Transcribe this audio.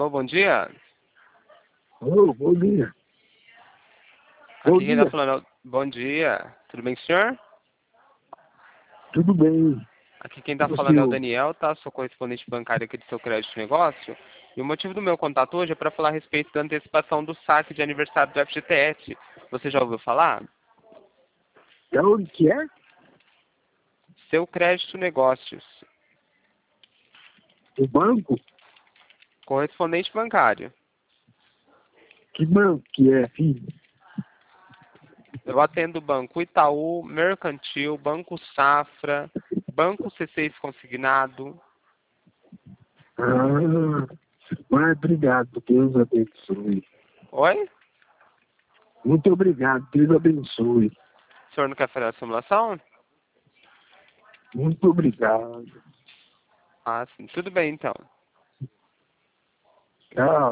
Alô, bom dia. Alô, bom dia. Bom Aqui quem tá dia. falando bom dia. Tudo bem com o senhor? Tudo bem? Aqui quem E tá o falando é o senhor? Daniel, tá? Sou correspondente bancário aqui do seu crédito de negócio. E o motivo do meu contato hoje é para falar a respeito da antecipação do saque de aniversário do FGTS. Você já ouviu falar? Da onde que é? Seu crédito negócios. O banco? Correspondente bancário. Que banco que é, filho? Eu atendo o Banco Itaú, Mercantil, Banco Safra, Banco C6 Consignado. Ah, mas obrigado. Deus abençoe. Oi? Muito obrigado. Deus abençoe. O senhor não quer fazer a simulação? Muito obrigado. Ah, sim. Tudo bem, então. Tchau.